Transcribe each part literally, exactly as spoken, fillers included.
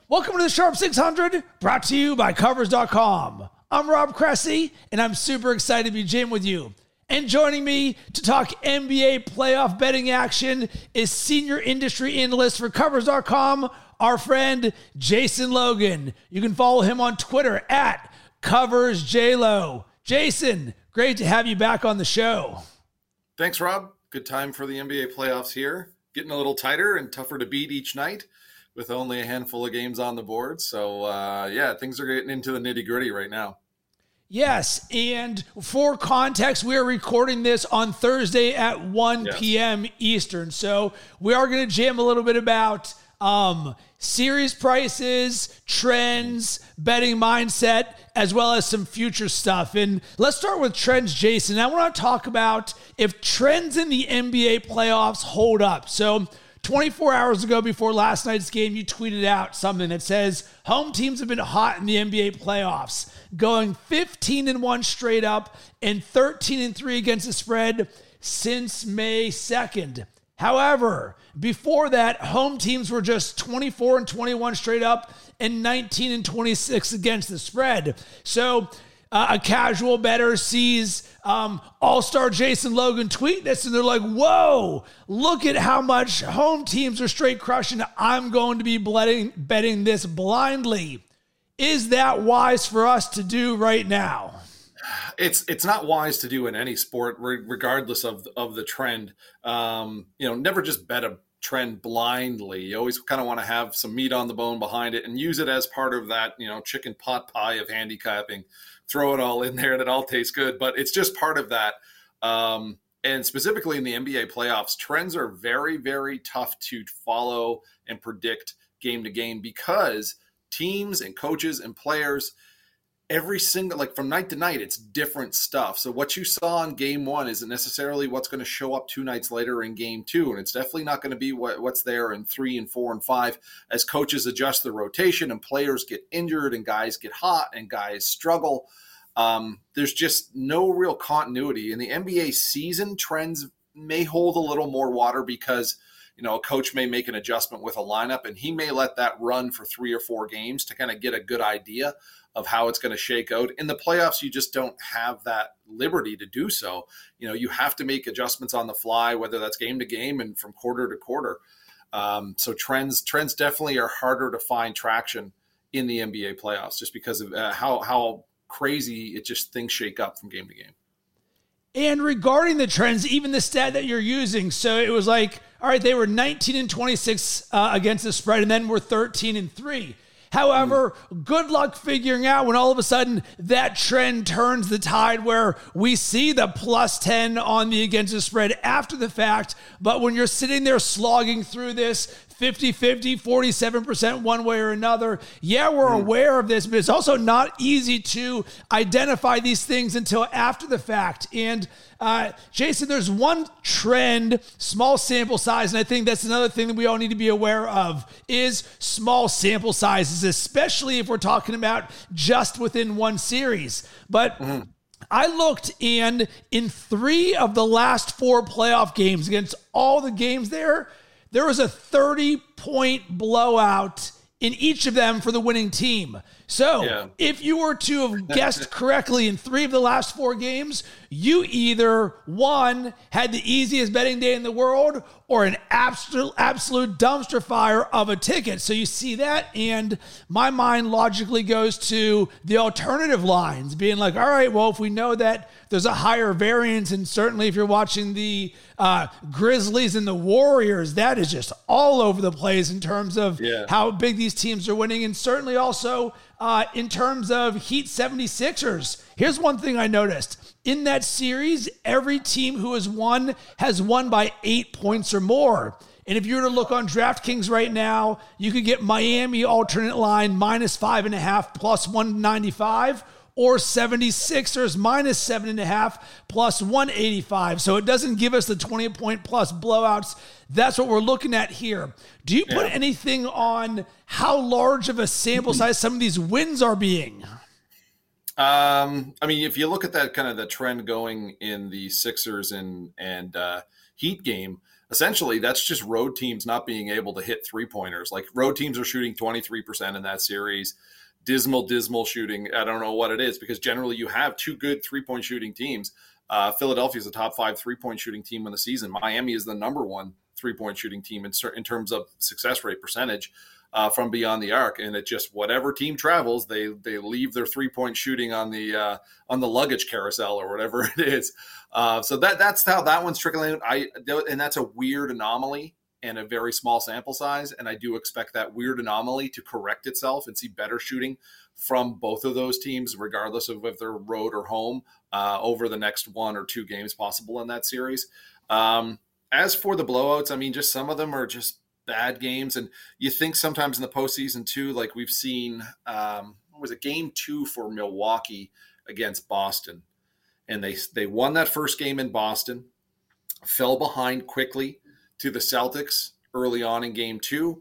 Welcome to the Sharp six hundred, brought to you by Covers dot com. I'm Rob Cressy, and I'm super excited to be jamming with you. And joining me to talk N B A playoff betting action is senior industry analyst for Covers dot com, our friend Jason Logan. You can follow him on Twitter at CoversJLo. Jason, great to have you back on the show. Thanks, Rob. Good time for the N B A playoffs here. Getting a little tighter and tougher to beat each night, with only a handful of games on the board. So, uh, yeah, things are getting into the nitty-gritty right now. Yes, and for context, we are recording this on Thursday at one p.m. Eastern. So we are going to jam a little bit about um, series prices, trends, betting mindset, as well as some future stuff. And let's start with trends, Jason. I want to talk about if trends in the N B A playoffs hold up. So twenty-four hours ago before last night's game, you tweeted out something that says home teams have been hot in the N B A playoffs, going fifteen and one straight up and thirteen and three against the spread since May second. However, before that, home teams were just twenty-four and twenty-one straight up and nineteen and twenty-six against the spread. So Uh, a casual bettor sees um, All-Star Jason Logan tweet this, and they're like, whoa, look at how much home teams are straight crushing. I'm going to be betting, betting this blindly. Is that wise for us to do right now? It's it's not wise to do in any sport, regardless of, of the trend. Um, you know, never just bet a trend blindly. You always kind of want to have some meat on the bone behind it and use it as part of that, you know, chicken pot pie of handicapping. Throw it all in there and it all tastes good, but it's just part of that. Um, and specifically in the N B A playoffs, trends are very, very tough to follow and predict game to game because teams and coaches and players, every single, like from night to night, it's different stuff. So what you saw in game one isn't necessarily what's going to show up two nights later in game two. And it's definitely not going to be what, what's there in three and four and five as coaches adjust the rotation and players get injured and guys get hot and guys struggle. Um, there's just no real continuity in the N B A season. Trends may hold a little more water because, you know, a coach may make an adjustment with a lineup and he may let that run for three or four games to kind of get a good idea of how it's going to shake out. In the playoffs, you just don't have that liberty to do so. You know, you have to make adjustments on the fly, whether that's game to game and from quarter to quarter. Um, so trends, trends definitely are harder to find traction in the N B A playoffs just because of uh, how, how crazy it just things shake up from game to game. And regarding the trends, even the stat that you're using, so it was like, all right, they were nineteen and twenty-six uh, against the spread, and then we're thirteen and three. However, mm. good luck figuring out when all of a sudden that trend turns the tide where we see the plus ten on the against the spread after the fact. But when you're sitting there slogging through this fifty-fifty, forty-seven percent one way or another, yeah, we're mm. aware of this, but it's also not easy to identify these things until after the fact. And Uh, Jason, there's one trend, small sample size, and I think that's another thing that we all need to be aware of is small sample sizes, especially if we're talking about just within one series. But mm-hmm. I looked, and in three of the last four playoff games against all the games there, there was a thirty-point blowout in each of them for the winning team. So yeah. if you were to have guessed correctly in three of the last four games, you either, one, had the easiest betting day in the world or an absolute, absolute dumpster fire of a ticket. So you see that, and my mind logically goes to the alternative lines, being like, all right, well, if we know that there's a higher variance, and certainly if you're watching the uh, Grizzlies and the Warriors, that is just all over the place in terms of yeah. how big these teams are winning, and certainly also Uh, in terms of Heat seventy-sixers, here's one thing I noticed. In that series, every team who has won has won by eight points or more. And if you were to look on DraftKings right now, you could get Miami alternate line minus five and a half plus one ninety-five, or seventy-sixers minus seven and a half plus one eighty-five. So it doesn't give us the twenty point plus blowouts. That's what we're looking at here. Do you put yeah. anything on how large of a sample size some of these wins are being? Um, I mean, if you look at that kind of the trend going in the Sixers and, and uh, Heat game, essentially that's just road teams not being able to hit three pointers. Like road teams are shooting twenty-three percent in that series. Dismal, dismal shooting. I don't know what it is, because generally you have two good three-point shooting teams. Uh, Philadelphia is a top five three-point shooting team in the season. Miami is the number one three-point shooting team in, in terms of success rate percentage uh, from beyond the arc. And it just, whatever team travels, they they leave their three-point shooting on the uh, on the luggage carousel or whatever it is. Uh, so that that's how that one's trickling. I and that's a weird anomaly and a very small sample size. And I do expect that weird anomaly to correct itself and see better shooting from both of those teams, regardless of if they're road or home, uh, over the next one or two games possible in that series. Um, as for the blowouts, I mean, just some of them are just bad games. And you think sometimes in the postseason too, like we've seen, um, what was it, game two for Milwaukee against Boston. And they, they won that first game in Boston, fell behind quickly to the Celtics early on in game two.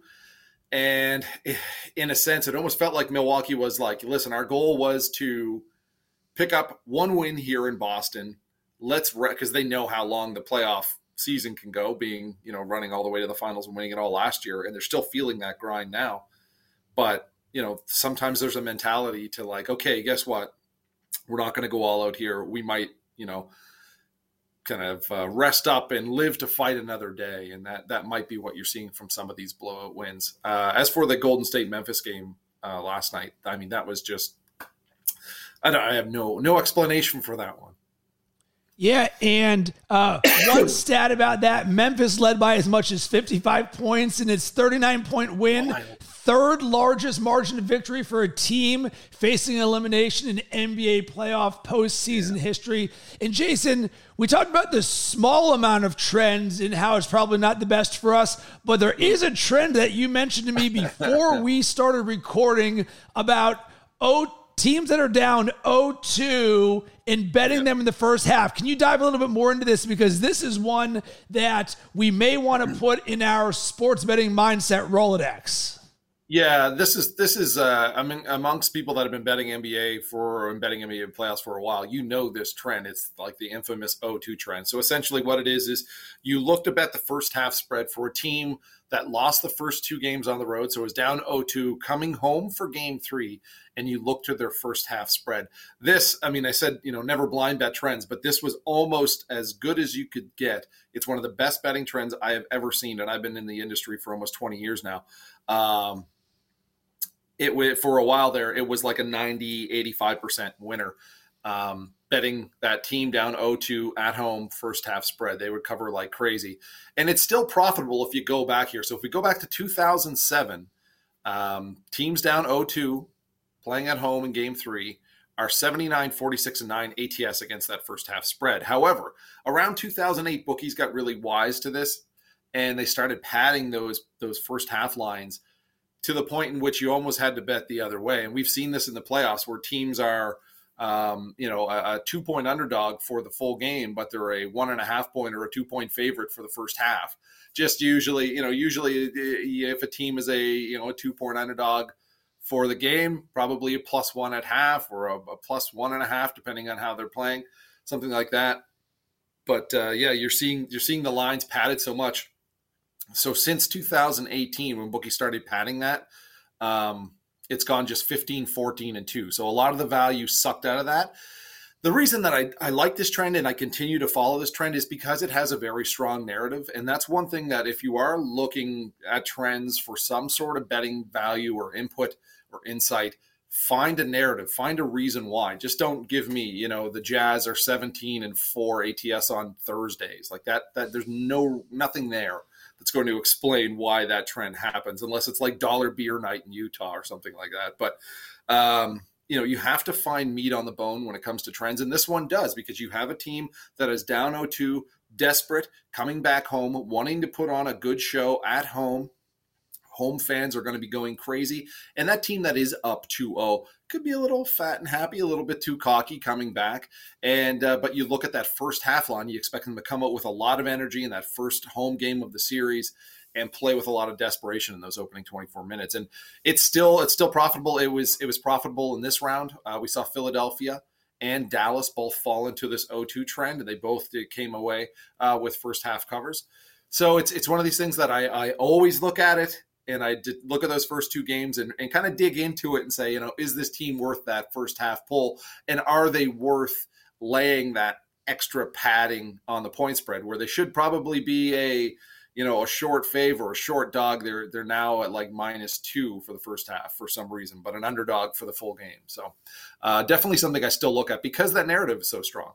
And in a sense, it almost felt like Milwaukee was like, listen, our goal was to pick up one win here in Boston. Let's, re-, because they know how long the playoff season can go, being, you know, running all the way to the finals and winning it all last year. And they're still feeling that grind now. But, you know, sometimes there's a mentality to like, okay, guess what? We're not going to go all out here. We might, you know, kind of uh, rest up and live to fight another day. And that, that might be what you're seeing from some of these blowout wins. Uh, as for the Golden State Memphis game uh, last night, I mean, that was just, I, don't, I have no, no explanation for that one. Yeah, and uh, one stat about that, Memphis led by as much as fifty-five points in its thirty-nine point win, third largest margin of victory for a team facing elimination in N B A playoff postseason yeah. history. And Jason, we talked about the small amount of trends and how it's probably not the best for us, but there is a trend that you mentioned to me before we started recording about oh. teams that are down oh two and betting yep. them in the first half. Can you dive a little bit more into this? Because this is one that we may want to put in our sports betting mindset Rolodex. Yeah, this is, this is uh, I mean, amongst people that have been betting N B A for, and betting N B A playoffs for a while, you know this trend. It's like the infamous oh two trend. So essentially what it is, is you look to bet the first half spread for a team that lost the first two games on the road. So it was down oh two coming home for game three, and you look to their first half spread. This, I mean, I said, you know, never blind bet trends, but this was almost as good as you could get. It's one of the best betting trends I have ever seen. And I've been in the industry for almost twenty years now. Um, it for a while there, it was like a ninety, eighty-five percent winner. Um, betting that team down oh two at home, first half spread, they would cover like crazy. And it's still profitable if you go back here. So if we go back to two thousand seven, um, teams down oh two, playing at home in game three, are seventy-nine, forty-six, and nine A T S against that first half spread. However, around two thousand eight, bookies got really wise to this, and they started padding those, those first half lines to the point in which you almost had to bet the other way. And we've seen this in the playoffs where teams are, um, you know, a, a two-point underdog for the full game, but they're a one and a half point or a two-point favorite for the first half. Just usually, you know, usually if a team is a, you know, a two-point underdog for the game, probably a plus one at half or a, a plus one and a half, depending on how they're playing, something like that. But uh, yeah, you're seeing you're seeing the lines padded so much. So since two thousand eighteen, when bookies started padding that, um, it's gone just fifteen, fourteen, and two. So a lot of the value sucked out of that. The reason that I, I like this trend and I continue to follow this trend is because it has a very strong narrative. And that's one thing that if you are looking at trends for some sort of betting value or input or insight, find a narrative, find a reason why. Just don't give me, you know, the Jazz are seventeen and four A T S on Thursdays. Like that, that there's no, nothing there that's going to explain why that trend happens, unless it's like dollar beer night in Utah or something like that. But, um, you know, you have to find meat on the bone when it comes to trends. And this one does, because you have a team that is down oh two, desperate, coming back home, wanting to put on a good show at home. Home fans are going to be going crazy. And that team that is up two oh could be a little fat and happy, a little bit too cocky coming back. And uh, but you look at that first half line, you expect them to come out with a lot of energy in that first home game of the series and play with a lot of desperation in those opening twenty-four minutes. And it's still it's still profitable. It was it was profitable in this round. Uh, we saw Philadelphia and Dallas both fall into this oh two trend, and they both did, came away uh, with first half covers. So it's it's one of these things that I, I always look at it, and I did look at those first two games and, and kind of dig into it and say, you know, is this team worth that first half pull? And are they worth laying that extra padding on the point spread where they should probably be a, you know, a short favor, a short dog? They're they're now at like minus two for the first half for some reason, but an underdog for the full game. So uh, definitely something I still look at because that narrative is so strong.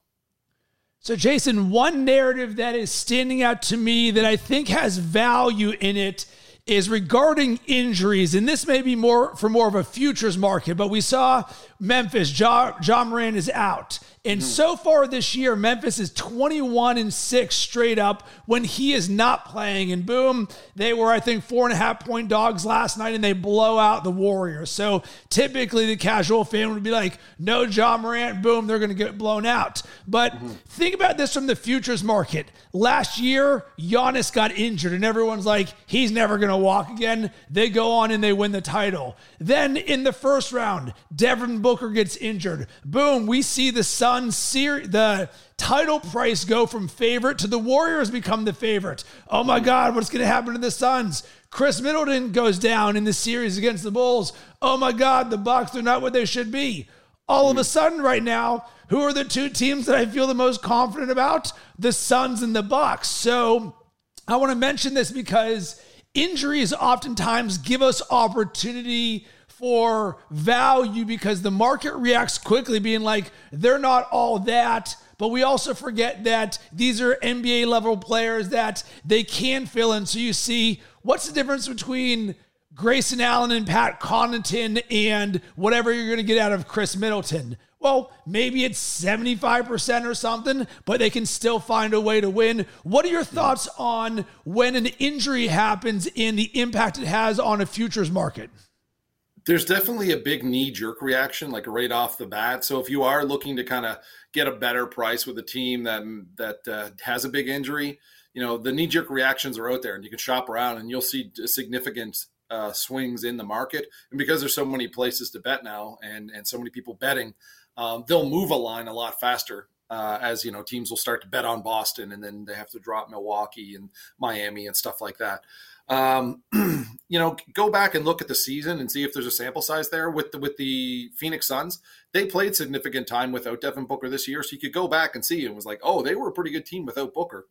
So, Jason, one narrative that is standing out to me that I think has value in it is regarding injuries. And this may be more for more of a futures market, but we saw Memphis, Ja, Ja Morant is out. And mm-hmm. so far this year, Memphis is twenty-one and six straight up when he is not playing. And boom, they were, I think, four and a half point dogs last night, and they blow out the Warriors. So typically the casual fan would be like, no Ja Morant, boom, they're going to get blown out. But mm-hmm. think about this from the futures market. Last year, Giannis got injured, and everyone's like, he's never going to walk again. They go on and they win the title. Then in the first round, Devin Booker gets injured. Boom, we see the Suns Ser- the title price go from favorite to the Warriors become the favorite. Oh my God, what's going to happen to the Suns? Chris Middleton goes down in the series against the Bulls. Oh my God, the Bucks are not what they should be. All of a sudden right now, who are the two teams that I feel the most confident about? The Suns and the Bucks. So I want to mention this because injuries oftentimes give us opportunity for value because the market reacts quickly being like, they're not all that. But we also forget that these are N B A level players that they can fill in. So you see, what's the difference between Grayson Allen and Pat Connaughton and whatever you're going to get out of Chris Middleton? Well, maybe it's seventy-five percent or something, but they can still find a way to win. What are your thoughts on when an injury happens and the impact it has on a futures market? There's definitely a big knee-jerk reaction, like right off the bat. So if you are looking to kind of get a better price with a team that that uh, has a big injury, you know, the knee-jerk reactions are out there, and you can shop around, and you'll see significant uh, swings in the market. And because there's so many places to bet now, and and so many people betting, um, they'll move a line a lot faster. Uh, as you know, teams will start to bet on Boston, and then they have to drop Milwaukee and Miami and stuff like that. Um, you know, go back and look at the season and see if there's a sample size there with the, with the Phoenix Suns. They played significant time without Devin Booker this year. So you could go back and see, it was like, oh, they were a pretty good team without Booker.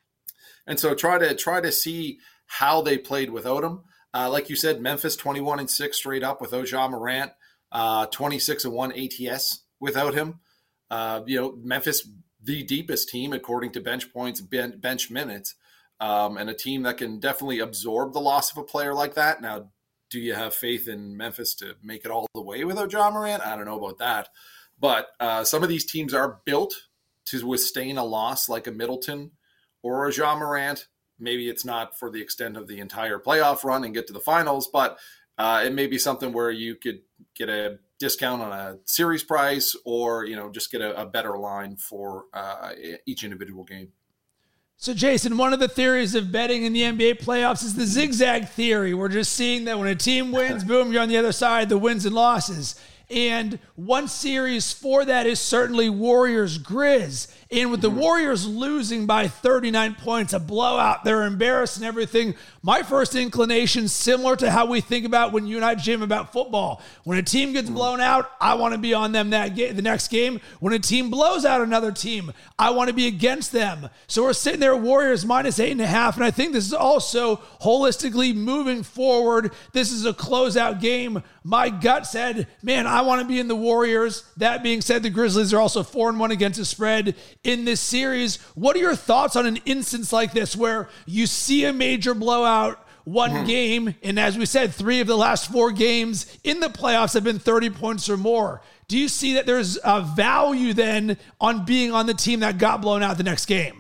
And so try to try to see how they played without him. Uh, like you said, Memphis twenty-one and six straight up without Ja Morant, uh, twenty-six and one A T S without him. Uh, you know, Memphis, the deepest team according to bench points, ben, bench minutes. Um, and a team that can definitely absorb the loss of a player like that. Now, do you have faith in Memphis to make it all the way without Ja Morant? I don't know about that. But uh, some of these teams are built to withstand a loss like a Middleton or a Ja Morant. Maybe it's not for the extent of the entire playoff run and get to the finals, but uh, it may be something where you could get a discount on a series price or, you know, just get a, a better line for uh, each individual game. So, Jason, one of the theories of betting in the N B A playoffs is the zigzag theory. We're just seeing that when a team wins, boom, you're on the other side, the wins and losses. And one series for that is certainly Warriors-Grizz. And with the Warriors losing by thirty-nine points, a blowout, they're embarrassed and everything. My first inclination, similar to how we think about when you and I, Jim, about football. When a team gets blown out, I want to be on them that ga- the next game. When a team blows out another team, I want to be against them. So we're sitting there, Warriors minus eight and a half. And I think this is also holistically moving forward. This is a closeout game. My gut said, man, I want to be in the Warriors. That being said, the Grizzlies are also four and one against the spread in this series. What are your thoughts on an instance like this where you see a major blowout one mm-hmm. game, and as we said, three of the last four games in the playoffs have been thirty points or more? Do you see that there's a value then on being on the team that got blown out the next game?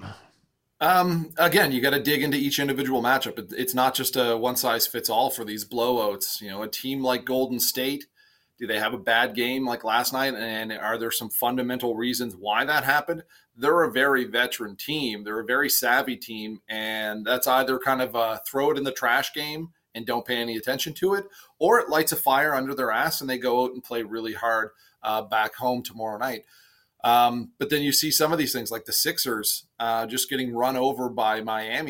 Um, again, you got to dig into each individual matchup. It, it's not just a one size fits all for these blowouts. You know, a team like Golden State, do they have a bad game like last night? And are there some fundamental reasons why that happened? They're a very veteran team. They're a very savvy team. And that's either kind of a throw it in the trash game and don't pay any attention to it, or it lights a fire under their ass and they go out and play really hard uh, back home tomorrow night. Um, but then you see some of these things like the Sixers uh, just getting run over by Miami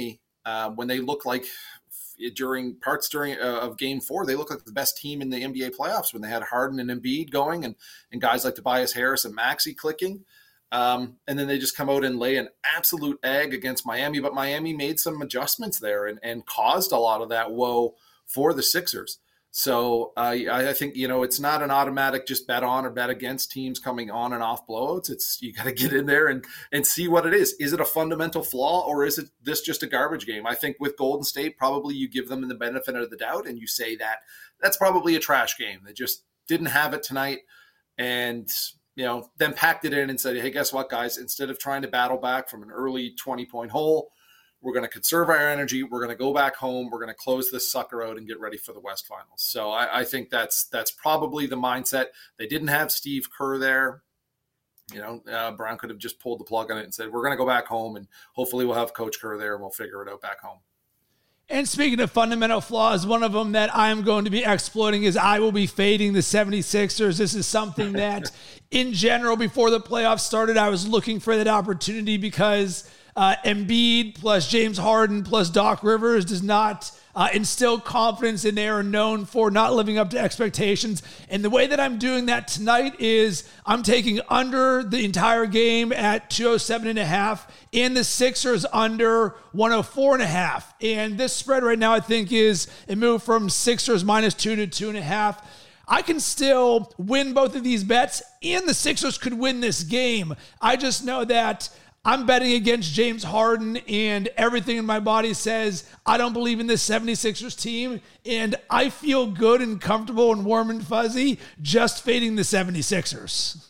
uh, when they look like during parts during uh, of game four, they look like the best team in the N B A playoffs when they had Harden and Embiid going and, and guys like Tobias Harris and Maxey clicking. Um, and then they just come out and lay an absolute egg against Miami, but Miami made some adjustments there and, and caused a lot of that woe for the Sixers. So uh, I, I think, you know, it's not an automatic just bet on or bet against teams coming on and off blowouts. It's, you got to get in there and, and see what it is. Is it a fundamental flaw or is it this just a garbage game? I think with Golden State, probably you give them the benefit of the doubt and you say that that's probably a trash game. They just didn't have it tonight and, you know, then packed it in and said, hey, guess what, guys? Instead of trying to battle back from an early twenty-point hole, we're going to conserve our energy. We're going to go back home. We're going to close this sucker out and get ready for the West Finals. So I, I think that's that's probably the mindset. They didn't have Steve Kerr there. You know, uh, Brown could have just pulled the plug on it and said, we're going to go back home, and hopefully we'll have Coach Kerr there and we'll figure it out back home. And speaking of fundamental flaws, one of them that I'm going to be exploiting is I will be fading the seventy-sixers. This is something that, in general, before the playoffs started, I was looking for that opportunity because Uh, Embiid plus James Harden plus Doc Rivers does not uh, instill confidence, and they are known for not living up to expectations. And the way that I'm doing that tonight is I'm taking under the entire game at two oh seven and a half and the Sixers under one oh four and a half. And this spread right now, I think, is a move from Sixers minus two to two and a half. I can still win both of these bets, and the Sixers could win this game. I just know that I'm betting against James Harden, and everything in my body says I don't believe in this seventy-sixers team, and I feel good and comfortable and warm and fuzzy just fading the seventy-sixers.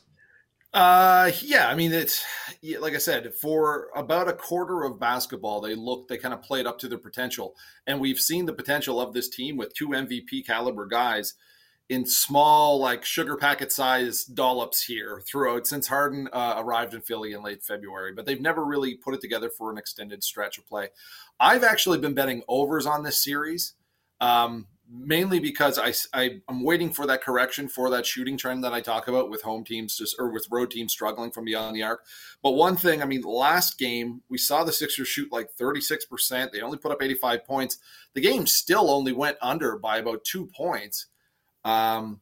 Uh, yeah, I mean, it's like I said, for about a quarter of basketball, they looked, they kind of played up to their potential, and we've seen the potential of this team with two M V P caliber guys in small, like sugar packet size dollops here throughout since Harden uh, arrived in Philly in late February, but they've never really put it together for an extended stretch of play. I've actually been betting overs on this series, um, mainly because I, I, I'm waiting for that correction for that shooting trend that I talk about with home teams just, or with road teams struggling from beyond the arc. But one thing, I mean, last game, we saw the Sixers shoot like thirty-six percent. They only put up eighty-five points. The game still only went under by about two points. Um,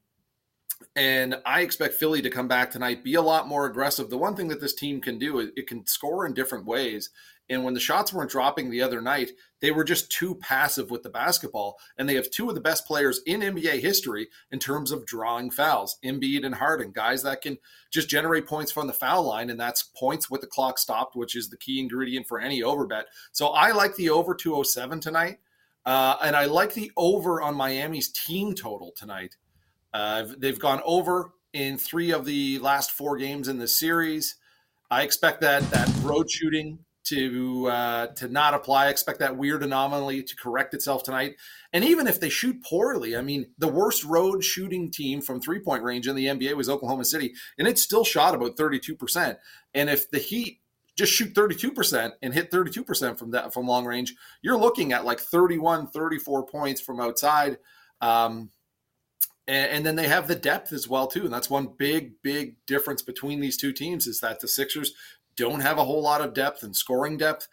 and I expect Philly to come back tonight, be a lot more aggressive. The one thing that this team can do is it can score in different ways. And when the shots weren't dropping the other night, they were just too passive with the basketball. And they have two of the best players in N B A history in terms of drawing fouls, Embiid and Harden, guys that can just generate points from the foul line. And that's points with the clock stopped, which is the key ingredient for any over bet. So I like the over two oh seven tonight. Uh, and I like the over on Miami's team total tonight. Uh, they've gone over in three of the last four games in the series. I expect that that road shooting to uh, to not apply. I expect that weird anomaly to correct itself tonight. And even if they shoot poorly, I mean, the worst road shooting team from three-point range in the N B A was Oklahoma City, and it still shot about thirty-two percent. And if the Heat just shoot thirty-two percent and hit thirty-two percent from that from long range, you're looking at like thirty-one, thirty-four points from outside. Um, and, and then they have the depth as well, too. And that's one big, big difference between these two teams is that the Sixers don't have a whole lot of depth and scoring depth.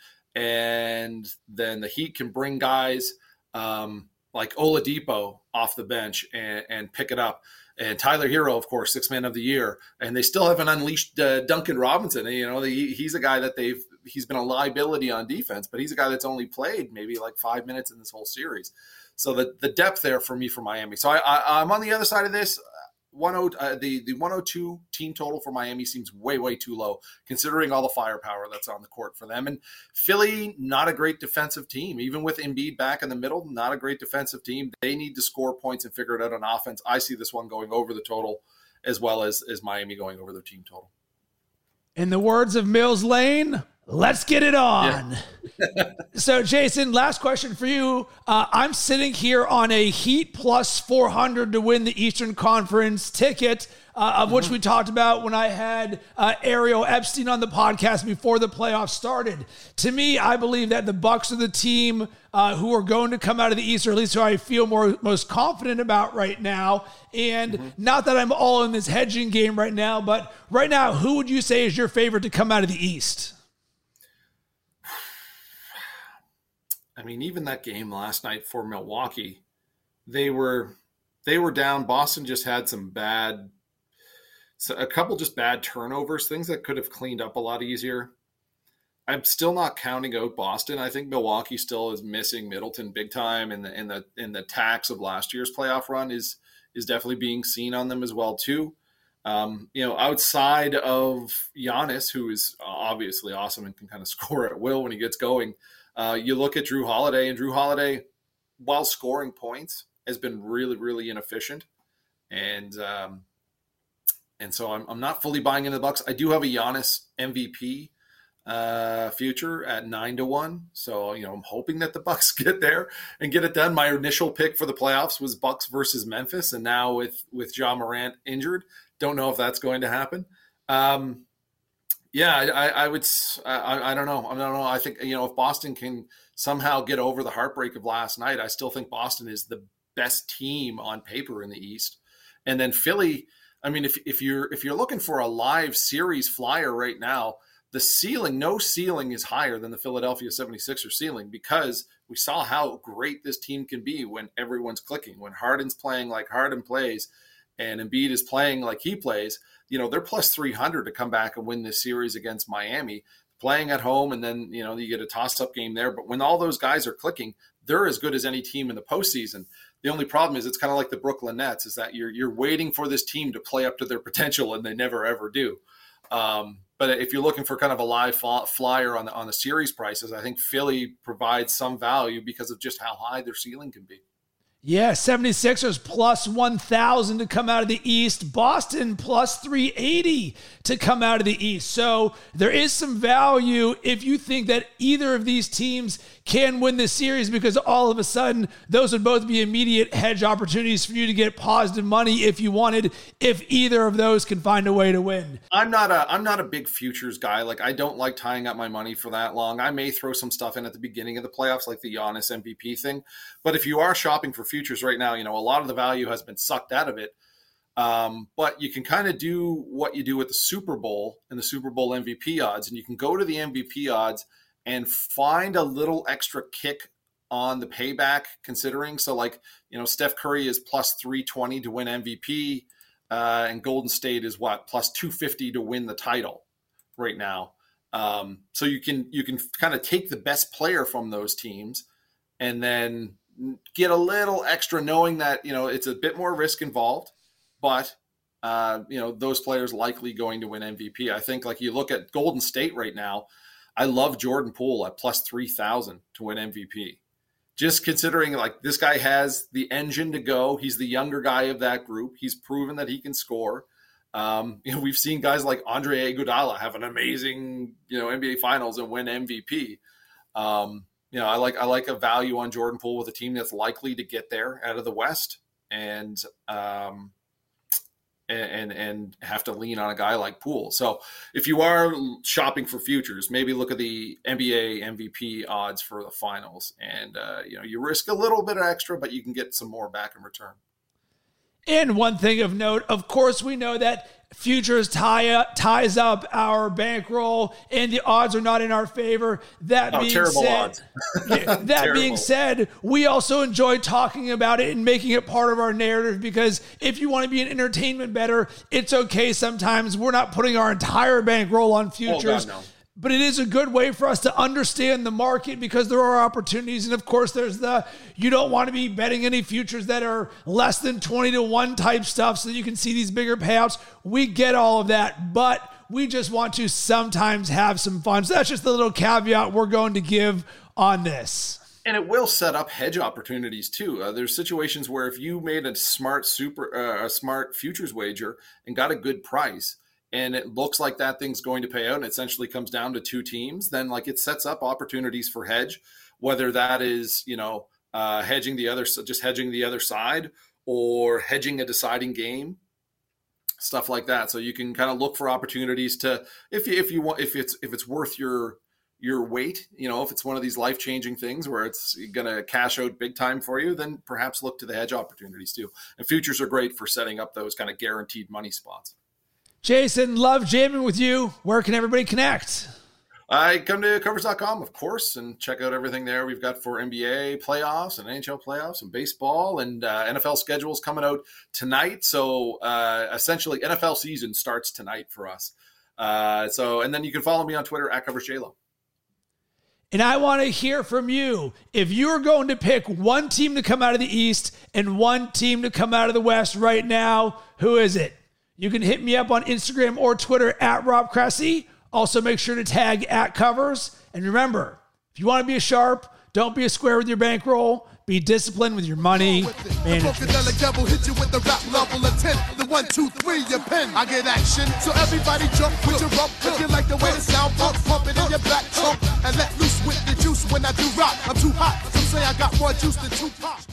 And then the Heat can bring guys um, like Oladipo off the bench and, and pick it up. And Tyler Hero, of course, sixth man of the year, and they still haven't unleashed uh, Duncan Robinson. You know, he, he's a guy that they've he's been a liability on defense, but he's a guy that's only played maybe like five minutes in this whole series. So the the depth there for me for Miami. So I, I I'm on the other side of this. one oh uh, the the one oh two team total for Miami seems way way too low considering all the firepower that's on the court for them. And Philly, not a great defensive team, even with Embiid back in the middle, not a great defensive team. They need to score points and figure it out on offense. I see this one going over the total as well as as Miami going over their team total. In the words of Mills Lane, let's get it on. Yeah. So, Jason, last question for you. Uh, I'm sitting here on a Heat plus four hundred to win the Eastern Conference ticket, uh, of mm-hmm. which we talked about when I had uh, Ariel Epstein on the podcast before the playoffs started. To me, I believe that the Bucks are the team uh, who are going to come out of the East, or at least who I feel more most confident about right now. And mm-hmm. not that I'm all in this hedging game right now, but right now, who would you say is your favorite to come out of the East? I mean, even that game last night for Milwaukee, they were they were down. Boston just had some bad, so a couple just bad turnovers, things that could have cleaned up a lot easier. I'm still not counting out Boston. I think Milwaukee still is missing Middleton big time, and the in the in the tax of last year's playoff run is is definitely being seen on them as well too. Um, you know, outside of Giannis, who is obviously awesome and can kind of score at will when he gets going, uh, you look at Drew Holiday, and Drew Holiday, while scoring points, has been really really inefficient, and um, and so I'm I'm not fully buying into the Bucks. I do have a Giannis M V P uh future at nine to one, so you know I'm hoping that the Bucks get there and get it done. My initial pick for the playoffs was Bucks versus Memphis, and now with with Ja Morant injured, don't know if that's going to happen. um yeah I, I would I, I don't know I don't know I think, you know, if Boston can somehow get over the heartbreak of last night, I still think Boston is the best team on paper in the East. And then Philly, I mean, if if you're if you're looking for a live series flyer right now, the ceiling, no ceiling is higher than the Philadelphia seventy-sixers ceiling, because we saw how great this team can be when everyone's clicking. When Harden's playing like Harden plays and Embiid is playing like he plays, you know, they're plus three hundred to come back and win this series against Miami, playing at home, and then, you know, you get a toss-up game there. But when all those guys are clicking, they're as good as any team in the postseason. The only problem is it's kind of like the Brooklyn Nets, is that you're you're waiting for this team to play up to their potential, and they never, ever do. Um, but if you're looking for kind of a live flyer on the, on the series prices, I think Philly provides some value because of just how high their ceiling can be. Yeah, seventy-sixers plus one thousand to come out of the East. Boston plus three eighty to come out of the East. So there is some value if you think that either of these teams can win this series, because all of a sudden those would both be immediate hedge opportunities for you to get positive money if you wanted, if either of those can find a way to win. I'm not a I'm not a big futures guy. Like, I don't like tying up my money for that long. I may throw some stuff in at the beginning of the playoffs, like the Giannis M V P thing. But if you are shopping for futures right now, you know, a lot of the value has been sucked out of it. Um, but you can kind of do what you do with the Super Bowl and the Super Bowl M V P odds, and you can go to the M V P odds and find a little extra kick on the payback considering. So, like, you know, Steph Curry is plus three twenty to win M V P, uh, and Golden State is what, plus two fifty to win the title right now. Um, so you can you can kind of take the best player from those teams and then get a little extra, knowing that, you know, it's a bit more risk involved, but uh, you know, those players likely going to win M V P. I think, like, you look at Golden State right now, I love Jordan Poole at plus three thousand to win M V P. Just considering, like, this guy has the engine to go. He's the younger guy of that group. He's proven that he can score. Um, you know, we've seen guys like Andre Iguodala have an amazing, you know, N B A Finals and win M V P. Um, you know, I like I like a value on Jordan Poole with a team that's likely to get there out of the West, and um, and and have to lean on a guy like Poole. So if you are shopping for futures, maybe look at the N B A M V P odds for the finals, and uh, you know, you risk a little bit extra, but you can get some more back in return. And one thing of note, of course, we know that futures tie up, ties up our bankroll, and the odds are not in our favor. That oh, being terrible said, odds. that terrible. being said, we also enjoy talking about it and making it part of our narrative, because if you want to be an entertainment bettor, it's okay sometimes. We're not putting our entire bankroll on futures. Oh, God, no. But it is a good way for us to understand the market, because there are opportunities. And of course, there's the, you don't want to be betting any futures that are less than twenty to one type stuff so that you can see these bigger payouts. We get all of that, but we just want to sometimes have some fun. So that's just the little caveat we're going to give on this. And it will set up hedge opportunities too. Uh, there's situations where if you made a smart super, uh, a smart futures wager and got a good price, and it looks like that thing's going to pay out, and it essentially comes down to two teams, then, like, it sets up opportunities for hedge, whether that is, you know, uh, hedging the other, just hedging the other side, or hedging a deciding game, stuff like that. So you can kind of look for opportunities to, if you, if you want, if it's, if it's worth your, your weight, you know, if it's one of these life-changing things where it's going to cash out big time for you, then perhaps look to the hedge opportunities too. And futures are great for setting up those kind of guaranteed money spots. Jason, love jamming with you. Where can everybody connect? I come to covers dot com, of course, and check out everything there we've got for N B A playoffs and N H L playoffs and baseball, and uh, N F L schedules coming out tonight. So uh, essentially, N F L season starts tonight for us. Uh, so, and then you can follow me on Twitter at CoversJLo. And I want to hear from you. If you are going to pick one team to come out of the East and one team to come out of the West right now, who is it? You can hit me up on Instagram or Twitter at Rob Cressy. Also, make sure to tag at Covers. And remember, if you want to be a sharp, don't be a square with your bankroll. Be disciplined with your money management. The devil hit you with the rap level of ten. The one, two, three, your pen. I get action. So everybody jump with your rump. If you like the way the sound pump, pump it in your back trunk. And let loose with the juice when I do rock. I'm too hot. Some say I got more juice than Tupac.